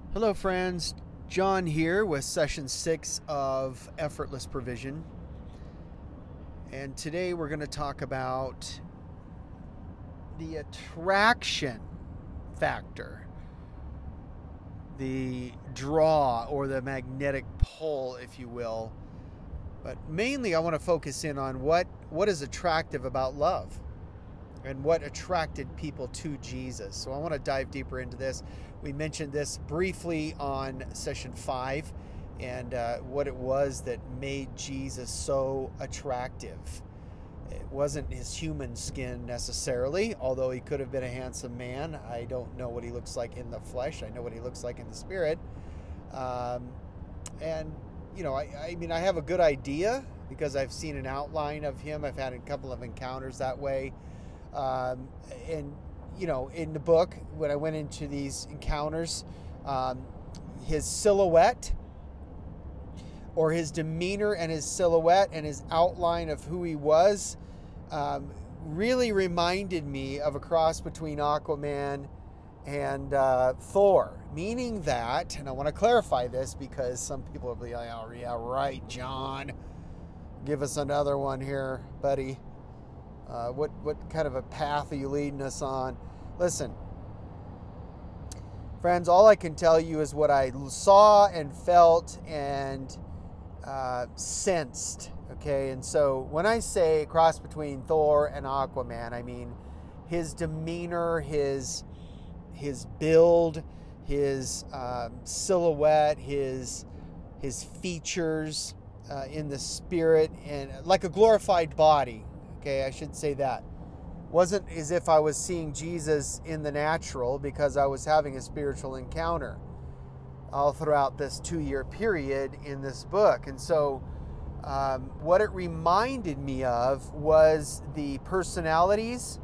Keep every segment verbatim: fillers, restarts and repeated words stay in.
Hello, friends. John here with session six of Effortless Provision. And today we're going to talk about the attraction factor, the draw or the magnetic pull, if you will. But mainly, I want to focus in on what, what is attractive about love and what attracted people to Jesus. So I want to dive deeper into this. We mentioned this briefly on session five and uh, what it was that made Jesus so attractive. It wasn't his human skin necessarily, although he could have been a handsome man. I don't know what he looks like in the flesh. I know what he looks like in the spirit. Um, and, you know, I, I mean, I have a good idea because I've seen an outline of him. I've had a couple of encounters that way. Um, and, you know, in the book, when I went into these encounters, um, his silhouette or his demeanor and his silhouette and his outline of who he was um, really reminded me of a cross between Aquaman and uh, Thor, meaning that, and I want to clarify this because some people will be like, oh, yeah, right, John, give us another one here, buddy. Uh, what what kind of a path are you leading us on? Listen, friends, all I can tell you is what I saw and felt and uh, sensed, okay? And so when I say cross between Thor and Aquaman, I mean his demeanor, his, his build, his um, silhouette, his, his features uh, in the spirit, and like a glorified body. Okay, I should say that. Wasn't as if I was seeing Jesus in the natural because I was having a spiritual encounter all throughout this two-year period in this book. And so um, what it reminded me of was the personalities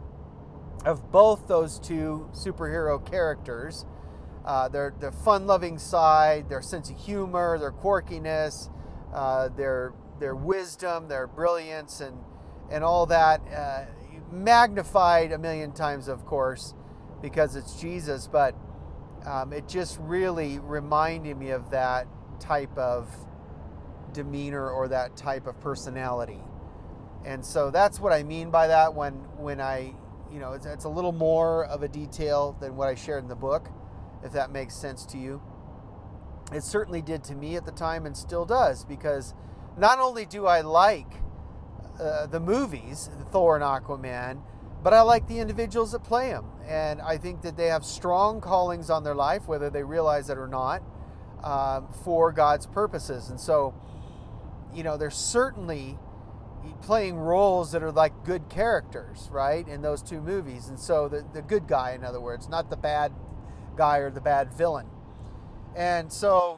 of both those two superhero characters. Uh, their, their fun-loving side, their sense of humor, their quirkiness, uh, their, their wisdom, their brilliance, and and all that, uh, magnified a million times, of course, because it's Jesus, but um, it just really reminded me of that type of demeanor or that type of personality. And so that's what I mean by that when, when I, you know, it's, it's a little more of a detail than what I shared in the book, if that makes sense to you. It certainly did to me at the time and still does, because not only do I like Uh, the movies, Thor and Aquaman, but I like the individuals that play them. And I think that they have strong callings on their life, whether they realize it or not, um, for God's purposes. And so, you know, they're certainly playing roles that are like good characters, right, in those two movies. And so the, the good guy, in other words, not the bad guy or the bad villain. And so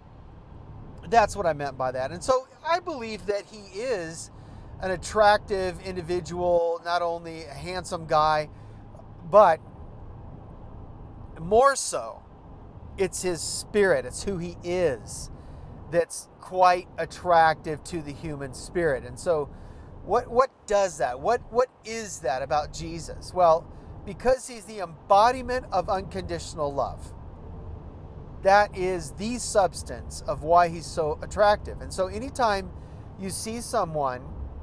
that's what I meant by that. And so I believe that he is an attractive individual, not only a handsome guy, but more so, it's his spirit, it's who he is that's quite attractive to the human spirit. And so what what does that? What what is that about Jesus? Well, because he's the embodiment of unconditional love. That is the substance of why he's so attractive. And so anytime you see someone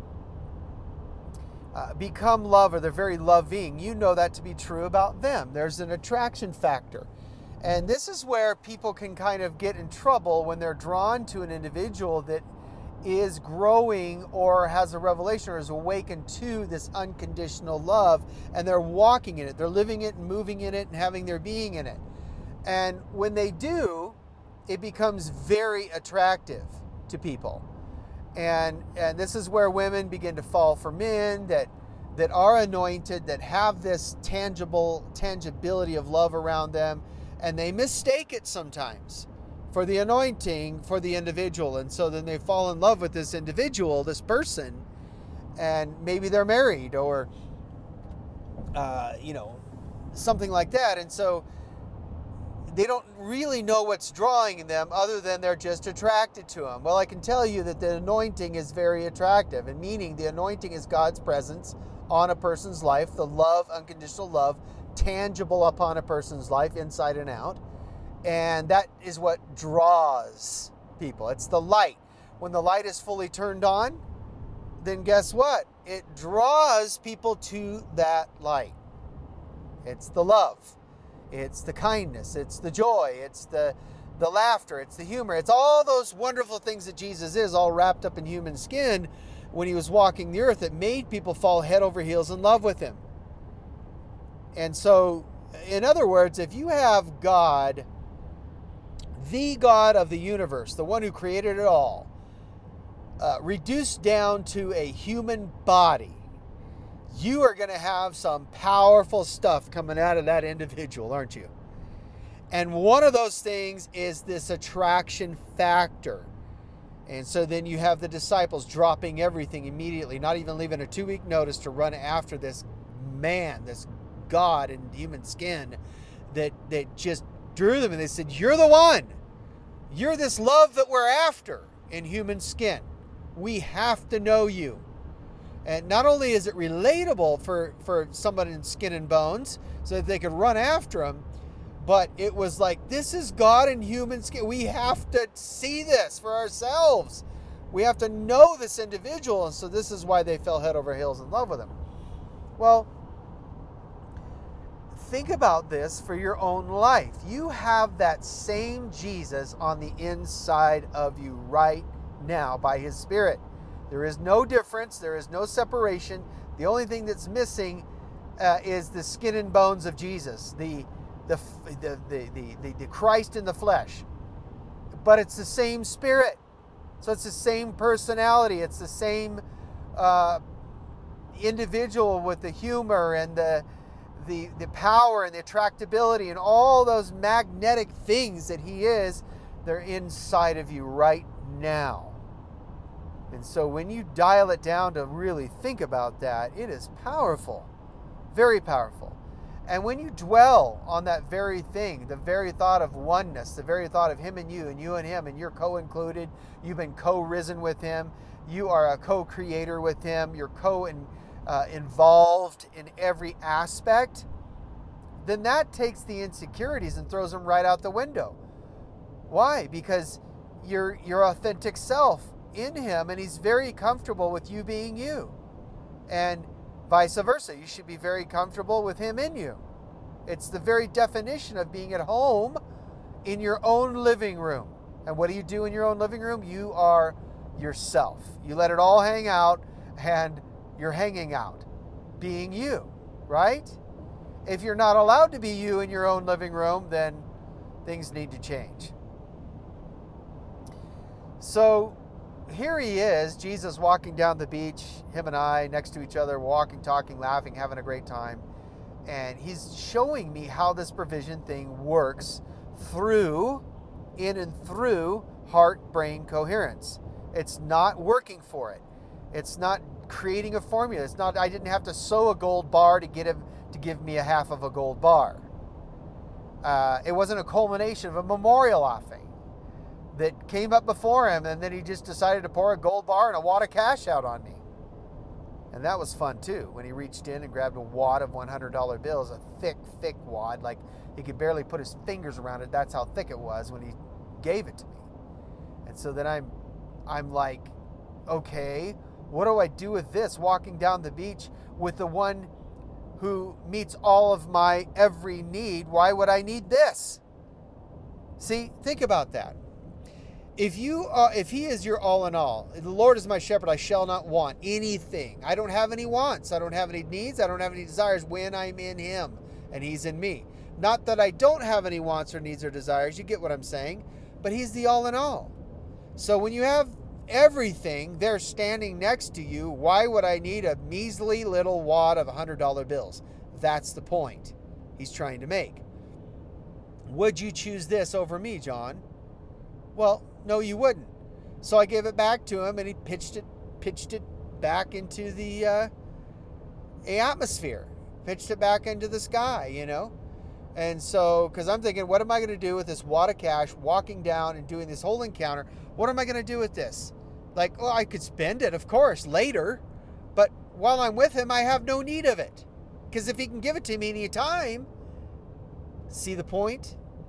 Uh, become love, or they're very loving, you know that to be true about them. There's an attraction factor. And this is where people can kind of get in trouble when they're drawn to an individual that is growing or has a revelation or is awakened to this unconditional love, and they're walking in it, they're living it and moving in it and having their being in it. And when they do, it becomes very attractive to people. And and this is where women begin to fall for men that that are anointed, that have this tangible tangibility of love around them, and they mistake it sometimes for the anointing for the individual. And so then they fall in love with this individual, this person, and maybe they're married or uh, you know, something like that. And so they don't really know what's drawing them other than they're just attracted to him. Well, I can tell you that the anointing is very attractive, and meaning the anointing is God's presence on a person's life, the love, unconditional love, tangible upon a person's life inside and out. And that is what draws people. It's the light. When the light is fully turned on, then guess what? It draws people to that light. It's the love. It's the kindness. It's the joy. It's the, the laughter. It's the humor. It's all those wonderful things that Jesus is, all wrapped up in human skin when he was walking the earth, that made people fall head over heels in love with him. And so, in other words, if you have God, the God of the universe, the one who created it all, uh, reduced down to a human body, you are going to have some powerful stuff coming out of that individual, aren't you? And one of those things is this attraction factor. And so then you have the disciples dropping everything immediately, not even leaving a two-week notice to run after this man, this God in human skin that, that just drew them. And they said, you're the one. You're this love that we're after in human skin. We have to know you. And not only is it relatable for, for someone in skin and bones so that they could run after him, but it was like, this is God in human skin. We have to see this for ourselves. We have to know this individual. And so this is why they fell head over heels in love with him. Well, think about this for your own life. You have that same Jesus on the inside of you right now by his Spirit. There is no difference. There is no separation. The only thing that's missing uh, is the skin and bones of Jesus, the the, the the the the the Christ in the flesh. But it's the same Spirit. So it's the same personality. It's the same uh, individual with the humor and the the the power and the attractability and all those magnetic things that he is. They're inside of you right now. And so when you dial it down to really think about that, it is powerful, very powerful. And when you dwell on that very thing, the very thought of oneness, the very thought of him and you and you and him, and you're co-included, you've been co-risen with him, you are a co-creator with him, you're co-involved in every aspect, then that takes the insecurities and throws them right out the window. Why? Because you're your authentic self in him, and he's very comfortable with you being you. And vice versa, you should be very comfortable with him in you. It's the very definition of being at home in your own living room. And what do you do in your own living room? You are yourself. You let it all hang out, and you're hanging out, being you, right? If you're not allowed to be you in your own living room, then things need to change. So here he is, Jesus walking down the beach, him and I next to each other, walking, talking, laughing, having a great time. And he's showing me how this provision thing works through, in and through heart-brain coherence. It's not working for it. It's not creating a formula. It's not, I didn't have to sew a gold bar to get him to give me a half of a gold bar. Uh, it wasn't a culmination of a memorial offering that came up before him, and then he just decided to pour a gold bar and a wad of cash out on me. And that was fun too, when he reached in and grabbed a wad of one hundred dollar bills, a thick, thick wad, like he could barely put his fingers around it. That's how thick it was when he gave it to me. And so then I'm, I'm like, okay, what do I do with this? Walking down the beach with the one who meets all of my every need, why would I need this? See, think about that. If you are, if he is your all in all, the Lord is my shepherd, I shall not want anything. I don't have any wants. I don't have any needs. I don't have any desires when I'm in him and he's in me. Not that I don't have any wants or needs or desires. You get what I'm saying? But he's the all in all. So when you have everything there standing next to you, why would I need a measly little wad of one hundred dollar bills? That's the point he's trying to make. Would you choose this over me, John? Well, no, you wouldn't. So I gave it back to him, and he pitched it, pitched it back into the uh, atmosphere, pitched it back into the sky, you know. And so, because I'm thinking, what am I going to do with this wad of cash, walking down and doing this whole encounter? What am I going to do with this? Like, well, I could spend it, of course, later, but while I'm with him, I have no need of it, because if he can give it to me any time, see the point?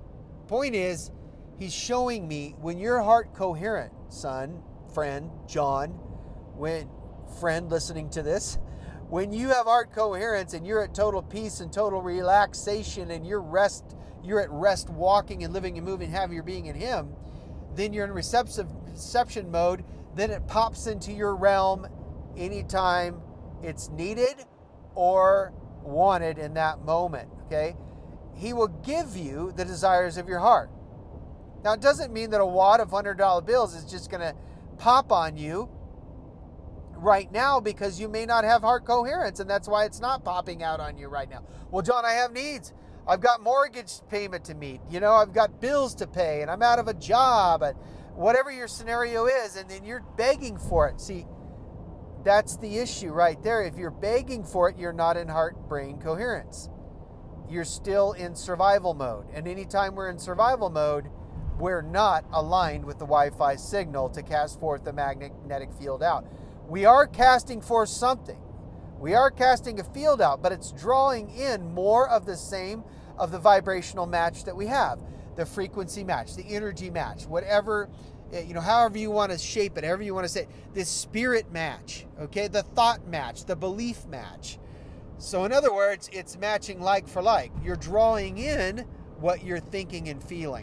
point is, he's showing me when you're heart coherent, son, friend, John, when friend listening to this, when you have heart coherence and you're at total peace and total relaxation and you're rest, you're at rest walking and living and moving, have your being in him, then you're in receptive reception mode. Then it pops into your realm anytime it's needed or wanted in that moment, okay? He will give you the desires of your heart. Now, it doesn't mean that a wad of one hundred dollar bills is just going to pop on you right now because you may not have heart coherence, and that's why it's not popping out on you right now. Well, John, I have needs. I've got mortgage payment to meet. You know, I've got bills to pay, and I'm out of a job, and whatever your scenario is, and then you're begging for it. See, that's the issue right there. If you're begging for it, you're not in heart-brain coherence. You're still in survival mode. And anytime we're in survival mode, we're not aligned with the Wi-Fi signal to cast forth the magnetic field out. We are casting forth something. We are casting a field out, but it's drawing in more of the same of the vibrational match that we have. The frequency match, the energy match, whatever, you know, however you want to shape it, however you want to say it, this spirit match, okay, the thought match, the belief match. So in other words, it's matching like for like. You're drawing in what you're thinking and feeling.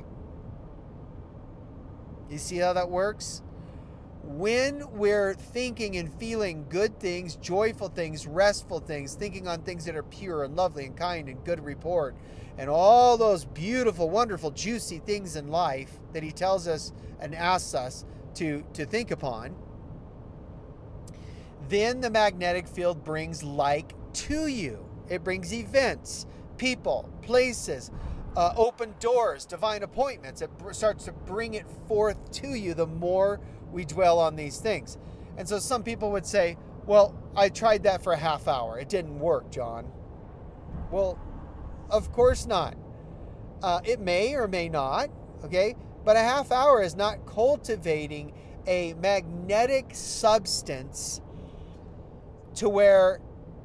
You see how that works? When we're thinking and feeling good things, joyful things, restful things, thinking on things that are pure and lovely and kind and good report, and all those beautiful, wonderful, juicy things in life that he tells us and asks us to, to think upon, then the magnetic field brings like to you. It brings events, people, places, uh, open doors, divine appointments. It br- starts to bring it forth to you the more we dwell on these things. And so some people would say, well, I tried that for a half hour. It didn't work, John. Well, of course not. Uh, it may or may not, okay? But a half hour is not cultivating a magnetic substance to where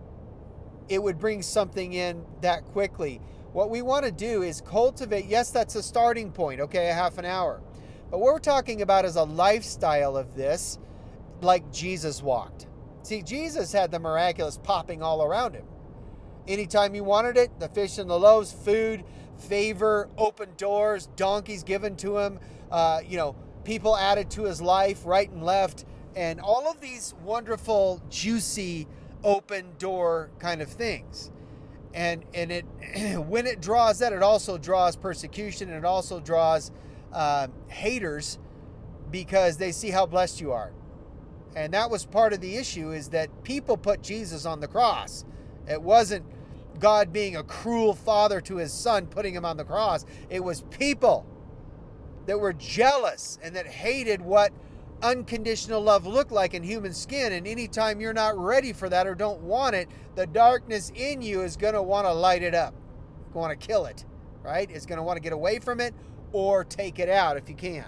it would bring something in that quickly. What we want to do is cultivate, yes, that's a starting point, okay, a half an hour. But what we're talking about is a lifestyle of this, like Jesus walked. See, Jesus had the miraculous popping all around him. Anytime he wanted it, the fish and the loaves, food, favor, open doors, donkeys given to him, uh, you know, people added to his life right and left, and all of these wonderful, juicy, open door kind of things. And and it when it draws that, it also draws persecution, and it also draws uh, haters because they see how blessed you are. And that was part of the issue, is that people put Jesus on the cross. It wasn't God being a cruel father to his son putting him on the cross. It was people that were jealous and that hated what unconditional love looked like in human skin. And anytime you're not ready for that or don't want it, the darkness in you is going to want to light it up, want to kill it, right? It's going to want to get away from it or take it out if you can.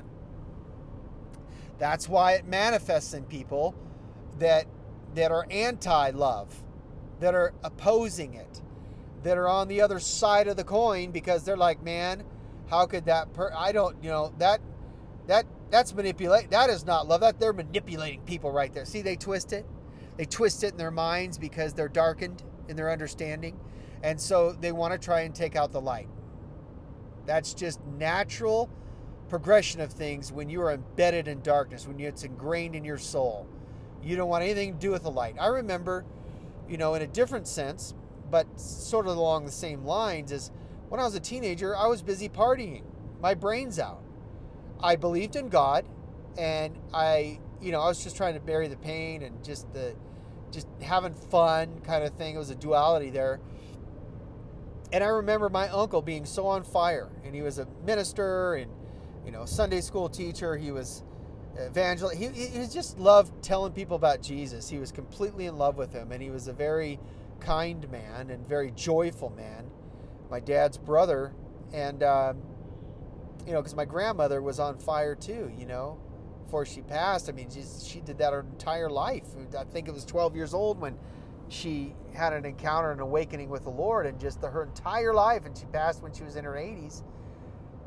That's why it manifests in people that that are anti-love, that are opposing it, that are on the other side of the coin, because they're like, man, how could that per- I don't, you know, that that that's manipulate. That is not love. That they're manipulating people right there. See, they twist it. They twist it in their minds because they're darkened in their understanding. And so they want to try and take out the light. That's just natural progression of things when you are embedded in darkness, when it's ingrained in your soul. You don't want anything to do with the light. I remember, you know, in a different sense, but sort of along the same lines, is when I was a teenager, I was busy partying, my brains out. I believed in God, and I, you know, I was just trying to bury the pain and just the, just having fun kind of thing. It was a duality there. And I remember my uncle being so on fire, and he was a minister and, you know, Sunday school teacher. He was evangelist. He, he just loved telling people about Jesus. He was completely in love with him, and he was a very kind man and very joyful man. My dad's brother, and um, you know, because my grandmother was on fire too, you know, before she passed. I mean, she, she did that her entire life. I think it was twelve years old when she had an encounter, an awakening with the Lord, and just the, her entire life, and she passed when she was in her eighties.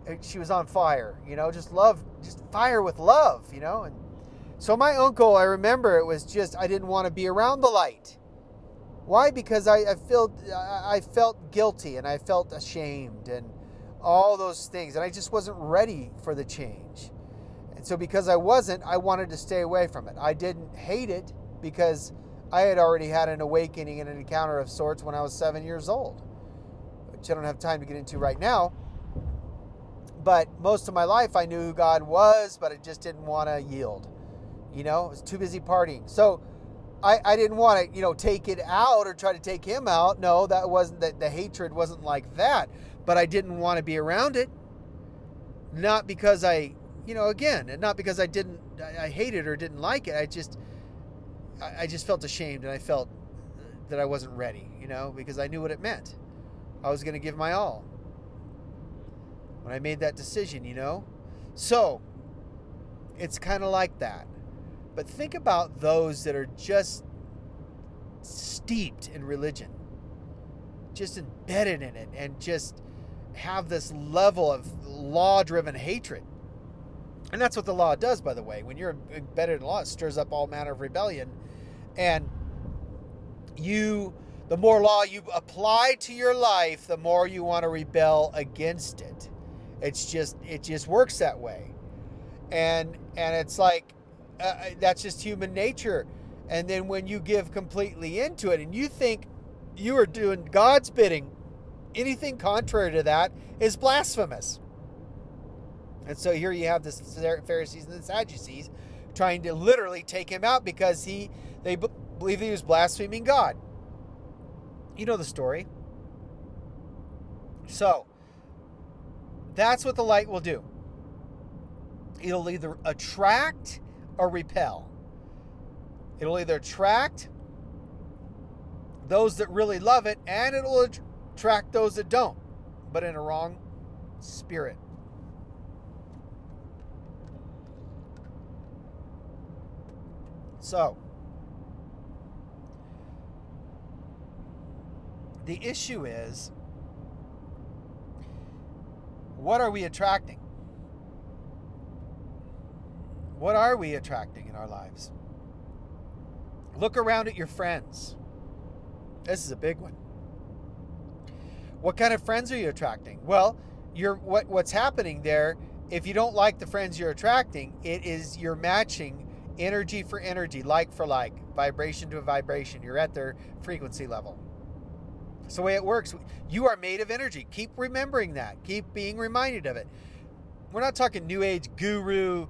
she was on fire, you know, just love, just fire with love, you know. And so my uncle, I remember it was just, I didn't want to be around the light. Why? Because I, I felt I felt guilty and I felt ashamed and all those things. And I just wasn't ready for the change. And so because I wasn't, I wanted to stay away from it. I didn't hate it because I had already had an awakening and an encounter of sorts when I was seven years old, which I don't have time to get into right now. But most of my life I knew who God was, but I just didn't want to yield. You know, I was too busy partying. So I, I didn't want to, you know, take it out or try to take him out. No, that wasn't, the, the hatred wasn't like that. But I didn't want to be around it. Not because I, you know, again, not because I didn't, I, I hated or didn't like it. I just, I, I just felt ashamed and I felt that I wasn't ready, you know, because I knew what it meant. I was going to give my all when I made that decision, you know. So it's kind of like that. But think about those that are just steeped in religion, just embedded in it, and just have this level of law-driven hatred. And that's what the law does, by the way. When you're embedded in law, it stirs up all manner of rebellion. And you, the more law you apply to your life, the more you want to rebel against it. It's just, it just works that way. And and it's like, uh, that's just human nature. And then when you give completely into it and you think you are doing God's bidding, anything contrary to that is blasphemous. And so here you have the Pharisees and the Sadducees trying to literally take him out because he they b- believe he was blaspheming God. You know the story. So that's what the light will do. It'll either attract or repel. It'll either attract those that really love it, and it'll attract those that don't, but in a wrong spirit. So, the issue is, what are we attracting? What are we attracting in our lives? Look around at your friends. This is a big one. What kind of friends are you attracting? Well, you're what what's happening there, if you don't like the friends you're attracting, it is you're matching energy for energy, like for like, vibration to a vibration. You're at their frequency level. That's the way it works. You are made of energy. Keep remembering that. Keep being reminded of it. We're not talking new age guru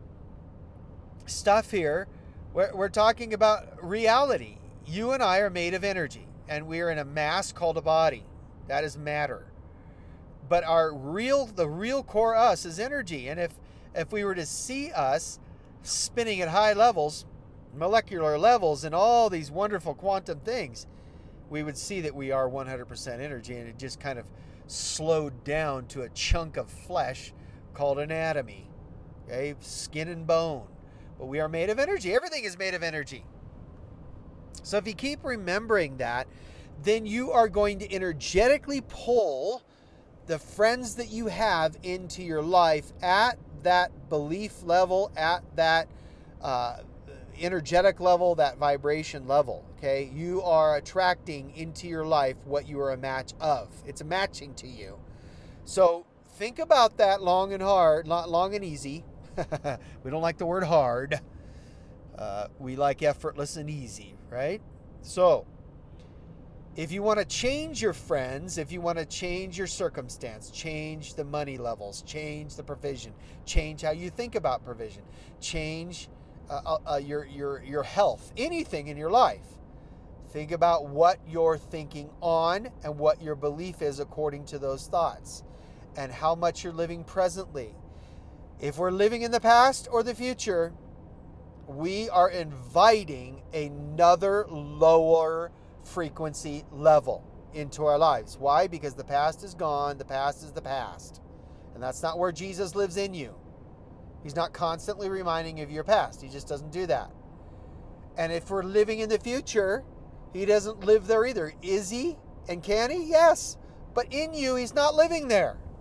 stuff here. We're, we're talking about reality. You and I are made of energy, and we are in a mass called a body. That is matter. But our real, the real core us is energy. And if, if we were to see us spinning at high levels, molecular levels, and all these wonderful quantum things, we would see that we are one hundred percent energy, and it just kind of slowed down to a chunk of flesh called anatomy, okay, skin and bone. But we are made of energy. Everything is made of energy. So if you keep remembering that, then you are going to energetically pull the friends that you have into your life at that belief level, at that uh, energetic level, that vibration level. Okay, you are attracting into your life what you are a match of. It's a matching to you. So think about that long and hard, not long and easy. We don't like the word hard. Uh, we like effortless and easy, right? So if you want to change your friends, if you want to change your circumstance, change the money levels, change the provision, change how you think about provision, change uh, uh, your your your health, anything in your life. Think about what you're thinking on and what your belief is according to those thoughts, and how much you're living presently. If we're living in the past or the future, we are inviting another lower frequency level into our lives. Why? Because the past is gone. The past is the past. And that's not where Jesus lives in you. He's not constantly reminding you of your past. He just doesn't do that. And if we're living in the future, he doesn't live there either. Is he? And can he? Yes. But in you, he's not living there.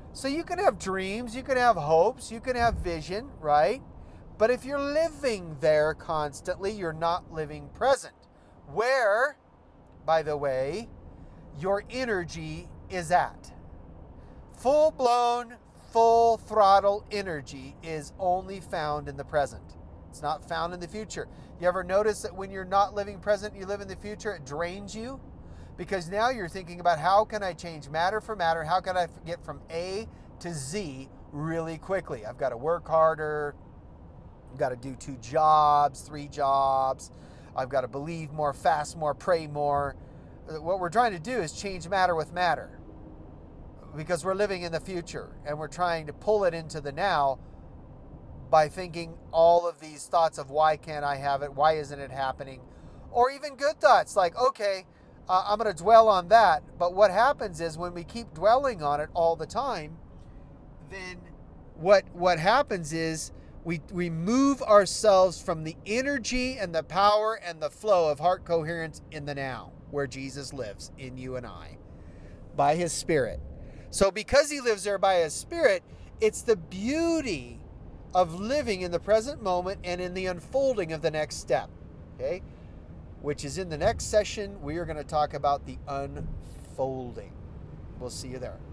So you can have dreams, you can have hopes, you can have vision, right? But if you're living there constantly, you're not living present. Where, by the way, your energy is at. Full-blown, full throttle energy is only found in the present. It's not found in the future. You ever notice that when you're not living present, you live in the future, it drains you? Because now you're thinking about how can I change matter for matter? How can I get from A to Z really quickly? I've got to work harder. I've got to do two jobs, three jobs. I've got to believe more, fast more, pray more. What we're trying to do is change matter with matter, because we're living in the future and we're trying to pull it into the now by thinking all of these thoughts of why can't I have it? Why isn't it happening? Or even good thoughts like, okay, uh, I'm going to dwell on that. But what happens is when we keep dwelling on it all the time, then what what happens is we we move ourselves from the energy and the power and the flow of heart coherence in the now, where Jesus lives in you and I by his Spirit. So because he lives there by his Spirit, it's the beauty of living in the present moment and in the unfolding of the next step, okay? Which is in the next session, we are going to talk about the unfolding. We'll see you there.